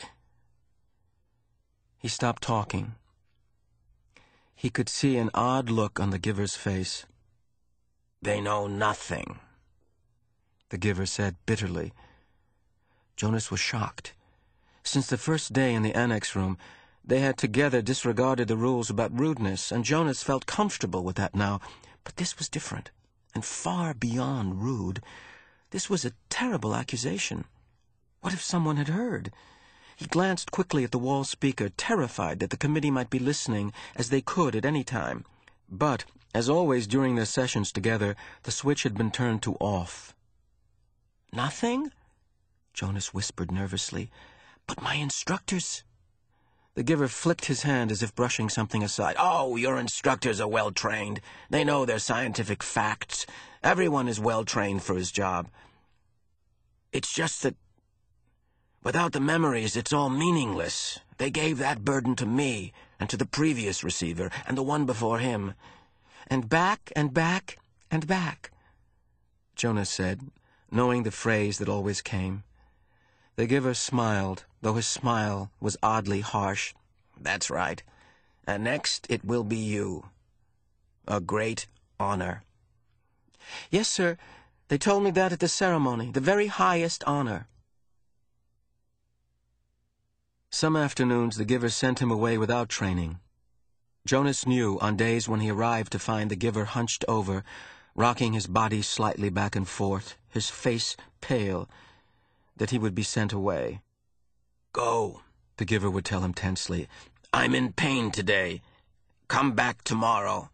He stopped talking. He could see an odd look on the giver's face. They know nothing, the giver said bitterly. Jonas was shocked. Since the first day in the annex room, they had together disregarded the rules about rudeness, and Jonas felt comfortable with that now. But this was different, and far beyond rude. This was a terrible accusation. What if someone had heard? He glanced quickly at the wall speaker, terrified that the committee might be listening, as they could at any time. But, as always during their sessions together, the switch had been turned to off. "Nothing?" Jonas whispered nervously. "But my instructors..." The giver flicked his hand as if brushing something aside. Oh, your instructors are well-trained. They know their scientific facts. Everyone is well-trained for his job. It's just that without the memories, it's all meaningless. They gave that burden to me and to the previous receiver and the one before him. And back and back and back, Jonas said, knowing the phrase that always came. The giver smiled, though his smile was oddly harsh. That's right. And next it will be you. A great honor. Yes, sir. They told me that at the ceremony, the very highest honor. Some afternoons the giver sent him away without training. Jonas knew on days when he arrived to find the giver hunched over, rocking his body slightly back and forth, his face pale, that he would be sent away. Go, the giver would tell him tensely. I'm in pain today. Come back tomorrow.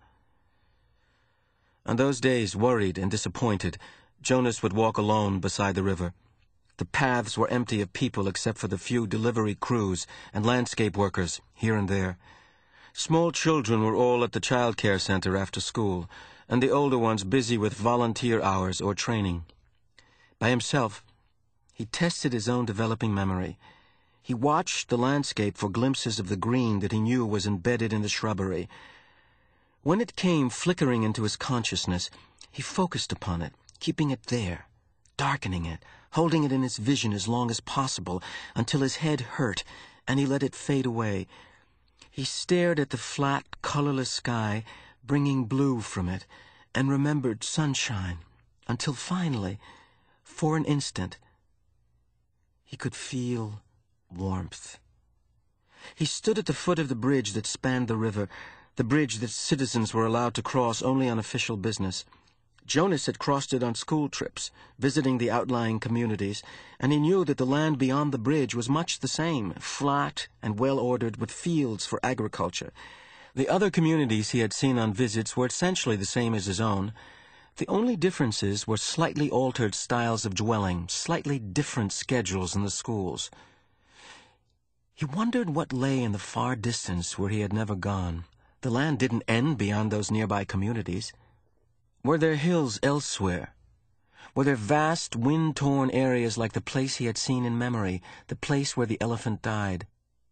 On those days, worried and disappointed, Jonas would walk alone beside the river. The paths were empty of people except for the few delivery crews and landscape workers here and there. Small children were all at the child care center after school, and the older ones busy with volunteer hours or training. By himself, he tested his own developing memory. He watched the landscape for glimpses of the green that he knew was embedded in the shrubbery. When it came flickering into his consciousness, he focused upon it, keeping it there, darkening it, holding it in his vision as long as possible, until his head hurt, and he let it fade away. He stared at the flat, colorless sky, bringing blue from it, and remembered sunshine, until finally, for an instant, He could feel warmth. He stood at the foot of the bridge that spanned the river, the bridge that citizens were allowed to cross only on official business. Jonas had crossed it on school trips, visiting the outlying communities, and he knew that the land beyond the bridge was much the same, flat and well-ordered with fields for agriculture. The other communities he had seen on visits were essentially the same as his own. The only differences were slightly altered styles of dwelling, slightly different schedules in the schools. He wondered what lay in the far distance where he had never gone. The land didn't end beyond those nearby communities. Were there hills elsewhere? Were there vast, wind-torn areas like the place he had seen in memory, the place where the elephant died?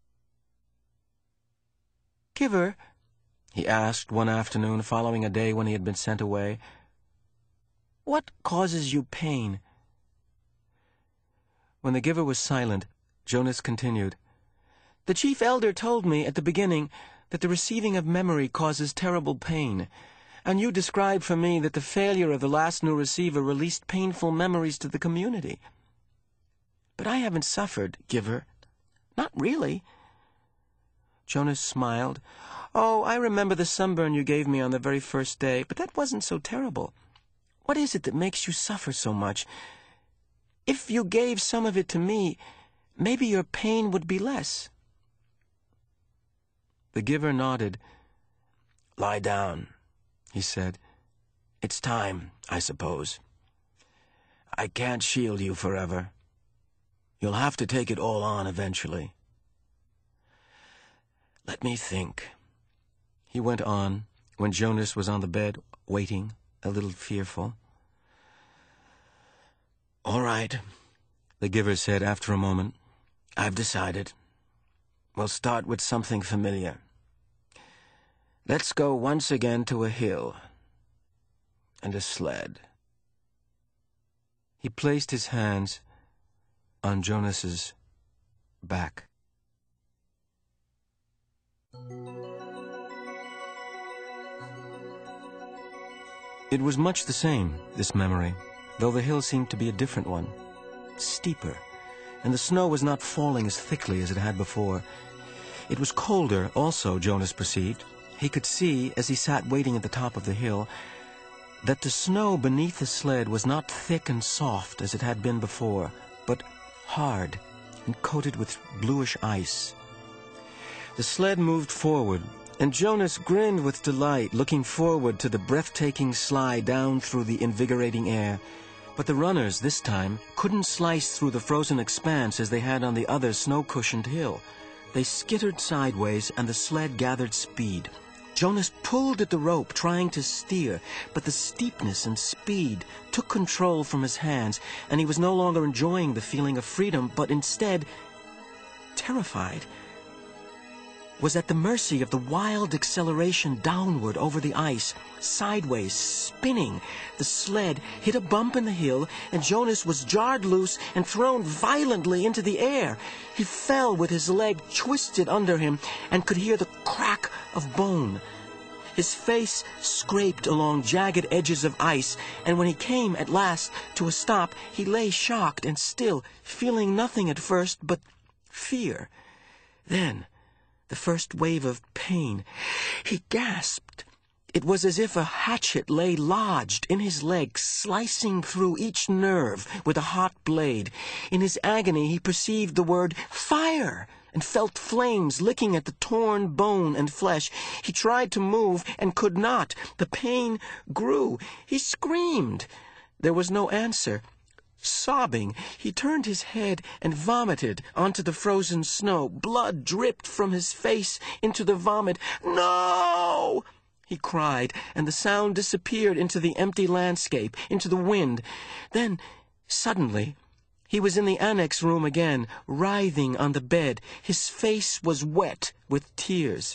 "Giver," he asked one afternoon following a day when he had been sent away, "what causes you pain?" When the giver was silent, Jonas continued, "The chief elder told me at the beginning that the receiving of memory causes terrible pain, and you described for me that the failure of the last new receiver released painful memories to the community. But I haven't suffered, Giver. Not really." Jonas smiled. "Oh, I remember the sunburn you gave me on the very first day, but that wasn't so terrible. What is it that makes you suffer so much? If you gave some of it to me, maybe your pain would be less." The giver nodded. "Lie down," he said. "It's time, I suppose. I can't shield you forever. You'll have to take it all on eventually. Let me think," he went on when Jonas was on the bed, waiting, a little fearful. "All right," the giver said after a moment. "I've decided. We'll start with something familiar. Let's go once again to a hill and a sled." He placed his hands on Jonas's back. It was much the same, this memory, though the hill seemed to be a different one, steeper, and the snow was not falling as thickly as it had before. It was colder also, Jonas perceived. He could see, as he sat waiting at the top of the hill, that the snow beneath the sled was not thick and soft as it had been before, but hard and coated with bluish ice. The sled moved forward, and Jonas grinned with delight, looking forward to the breathtaking slide down through the invigorating air. But the runners, this time, couldn't slice through the frozen expanse as they had on the other snow-cushioned hill. They skittered sideways, and the sled gathered speed. Jonas pulled at the rope, trying to steer, but the steepness and speed took control from his hands, and he was no longer enjoying the feeling of freedom, but instead, terrified, was at the mercy of the wild acceleration downward over the ice, sideways, spinning. The sled hit a bump in the hill, and Jonas was jarred loose and thrown violently into the air. He fell with his leg twisted under him and could hear the crack of bone. His face scraped along jagged edges of ice, and when he came at last to a stop, he lay shocked and still, feeling nothing at first but fear. Then, the first wave of pain. He gasped. It was as if a hatchet lay lodged in his leg, slicing through each nerve with a hot blade. In his agony, he perceived the word "fire" and felt flames licking at the torn bone and flesh. He tried to move and could not. The pain grew. He screamed. There was no answer. Sobbing, he turned his head and vomited onto the frozen snow. Blood dripped from his face into the vomit. "No!" he cried, and the sound disappeared into the empty landscape, into the wind. Then, suddenly, he was in the annex room again, writhing on the bed. His face was wet with tears.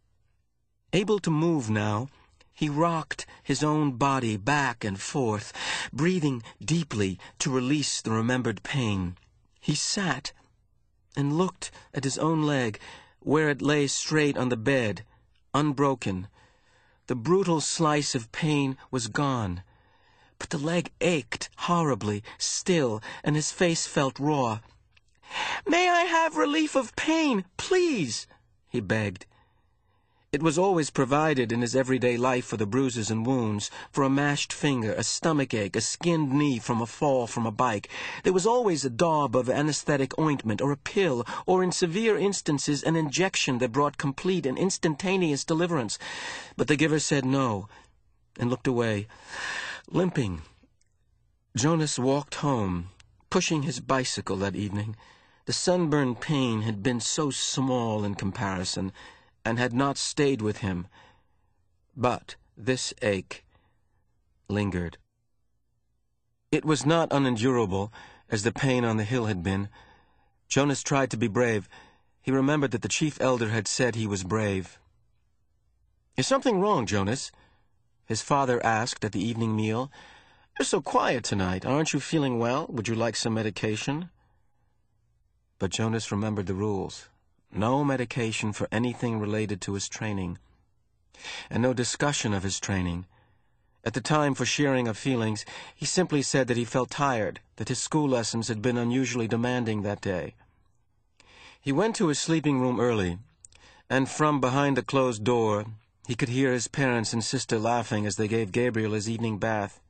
Able to move now, he rocked his own body back and forth, breathing deeply to release the remembered pain. He sat and looked at his own leg, where it lay straight on the bed, unbroken. The brutal slice of pain was gone, but the leg ached horribly still, and his face felt raw. May I have relief of pain, please?" he begged. It was always provided in his everyday life for the bruises and wounds, for a mashed finger, a stomach ache, a skinned knee from a fall from a bike. There was always a daub of anesthetic ointment, or a pill, or in severe instances an injection that brought complete and instantaneous deliverance. But the giver said no, and looked away, limping. Jonas walked home, pushing his bicycle that evening. The sunburn pain had been so small in comparison, and had not stayed with him. But this ache lingered. It was not unendurable, as the pain on the hill had been. Jonas tried to be brave. He remembered that the chief elder had said he was brave. "Is something wrong, Jonas?" his father asked at the evening meal. "You're so quiet tonight. Aren't you feeling well? Would you like some medication?" But Jonas remembered the rules. No medication for anything related to his training, and no discussion of his training. At the time for sharing of feelings, he simply said that he felt tired, that his school lessons had been unusually demanding that day. He went to his sleeping room early, and from behind the closed door, he could hear his parents and sister laughing as they gave Gabriel his evening bath.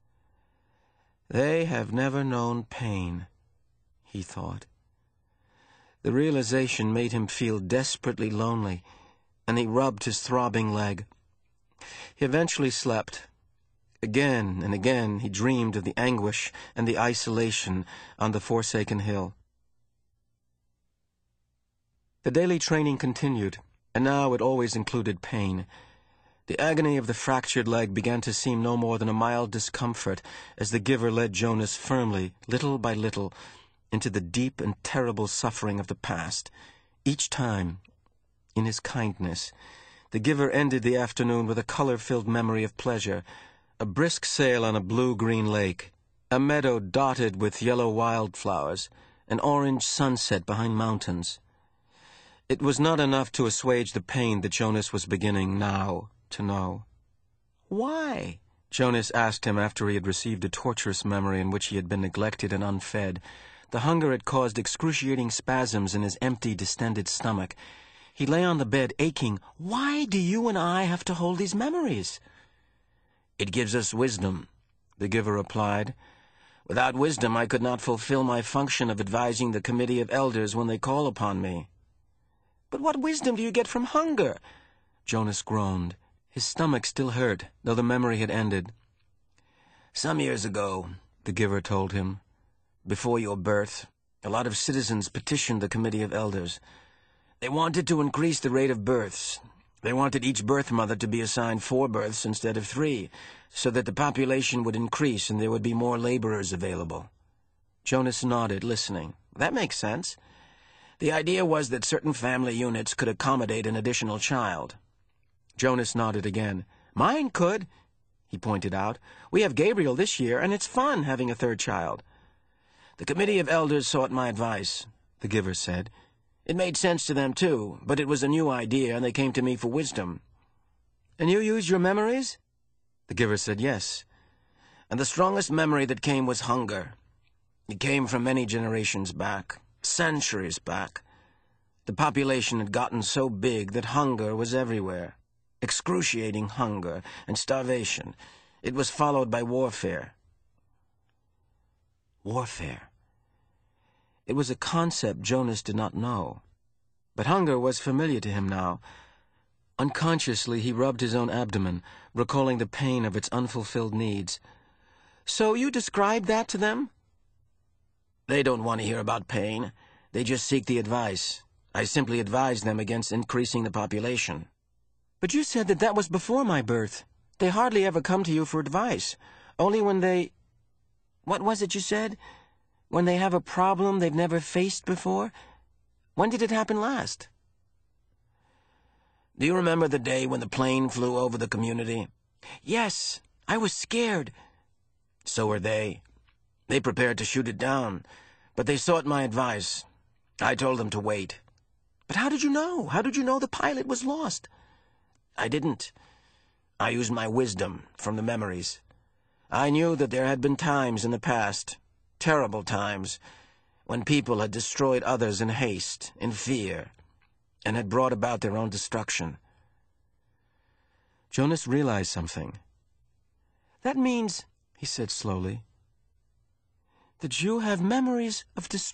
"They have never known pain," he thought. The realization made him feel desperately lonely, and he rubbed his throbbing leg. He eventually slept. Again and again he dreamed of the anguish and the isolation on the forsaken hill. The daily training continued, and now it always included pain. The agony of the fractured leg began to seem no more than a mild discomfort as the giver led Jonas firmly, little by little, into the deep and terrible suffering of the past. Each time, in his kindness, the giver ended the afternoon with a color-filled memory of pleasure, a brisk sail on a blue-green lake, a meadow dotted with yellow wildflowers, an orange sunset behind mountains. It was not enough to assuage the pain that Jonas was beginning now to know. "Why?" Jonas asked him after he had received a torturous memory in which he had been neglected and unfed. The hunger had caused excruciating spasms in his empty, distended stomach. He lay on the bed, aching. "Why do you and I have to hold these memories?" "It gives us wisdom," the giver replied. "Without wisdom I could not fulfill my function of advising the committee of elders when they call upon me." "But what wisdom do you get from hunger?" Jonas groaned. His stomach still hurt, though the memory had ended. "Some years ago," the giver told him, "before your birth, a lot of citizens petitioned the committee of elders. They wanted to increase the rate of births. They wanted each birth mother to be assigned 4 births instead of 3, so that the population would increase and there would be more laborers available." Jonas nodded, listening. "That makes sense. The idea was that certain family units could accommodate an additional child." Jonas nodded again. "Mine could," he pointed out. "We have Gabriel this year, and it's fun having a 3rd child." "The committee of elders sought my advice," the giver said. "It made sense to them, too, but it was a new idea, and they came to me for wisdom." "And you used your memories?" The giver said yes. "And the strongest memory that came was hunger. It came from many generations back, centuries back. The population had gotten so big that hunger was everywhere. Excruciating hunger and starvation. It was followed by warfare." Warfare. It was a concept Jonas did not know. But hunger was familiar to him now. Unconsciously, he rubbed his own abdomen, recalling the pain of its unfulfilled needs. "So you described that to them?" "They don't want to hear about pain. They just seek the advice. I simply advised them against increasing the population." "But you said that was before my birth. They hardly ever come to you for advice. Only when they... What was it you said? When they have a problem they've never faced before? When did it happen last?" "Do you remember the day when the plane flew over the community?" "Yes, I was scared." "So were they. They prepared to shoot it down, but they sought my advice. I told them to wait." "But how did you know? How did you know the pilot was lost?" "I didn't. I used my wisdom from the memories. I knew that there had been times in the past, terrible times, when people had destroyed others in haste, in fear, and had brought about their own destruction. Jonas realized something. "That means," he said slowly, "that you have memories of destruction."